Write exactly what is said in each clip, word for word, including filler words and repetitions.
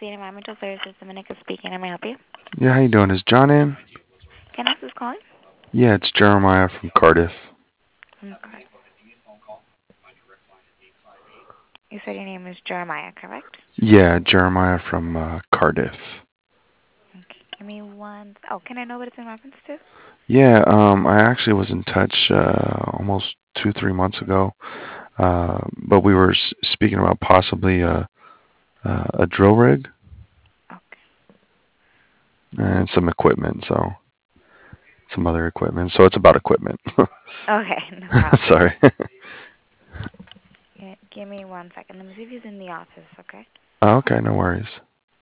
State Environmental Services, Dominica speaking. How may I help you? Yeah, how you doing? Is John in? Can I ask who's calling? Yeah, it's Jeremiah from Cardiff. Okay. You said your name is Jeremiah, correct? Yeah, Jeremiah from uh, Cardiff. Okay. Give me one. Oh, can I know what it's in reference to? Yeah, um, I actually was in touch uh, almost two, three months ago, uh, but we were s- speaking about possibly a, a, a drill rig Okay. and some equipment, so some other equipment. So it's about equipment. Okay, no problem. Sorry. Yeah, give me one second. Let me see if he's in the office, okay? Okay, no worries.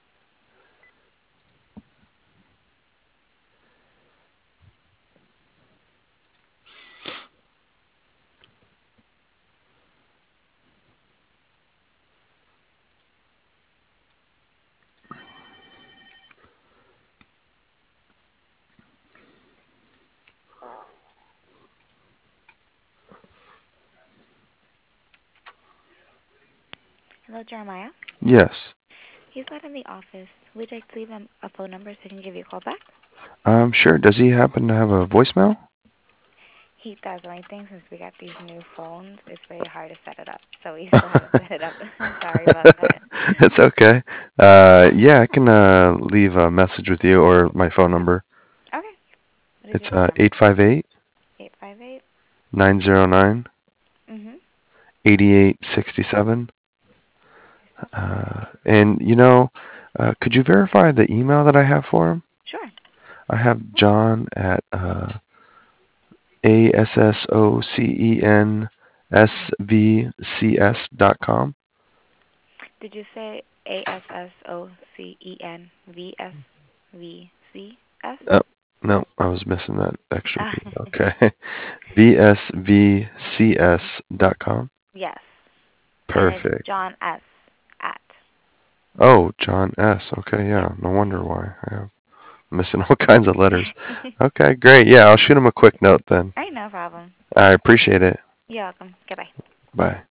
Hello, Jeremiah. Yes. He's not in the office. Would you like to leave him a phone number so he can give you a call back? Um, sure. Does he happen to have a voicemail? He does. The only thing, since we got these new phones, it's very hard to set it up. So we still haven't set it up. Sorry about that. It's okay. Uh, yeah, I can uh, leave a message with you or my phone number. Okay. What is your It's phone uh, number? eight five eight, eight five eight. nine zero nine, Mm-hmm. eight eight six seven. Uh, and, you know, uh, could you verify the email that I have for him? Sure. I have John at uh, A S S O C E N S V C S dot com. Did you say A S S O C E N V S V C S? Oh, no, I was missing that extra Ah, V. Okay. V S V C S dot com. yes. And it's Perfect. John S. at. Oh, John S. Okay, Yep. yeah. No wonder why. I have missing all kinds of letters. Okay, great. Yeah, I'll shoot him a quick note then. All right, no problem. I appreciate it. You're welcome. Goodbye. Bye.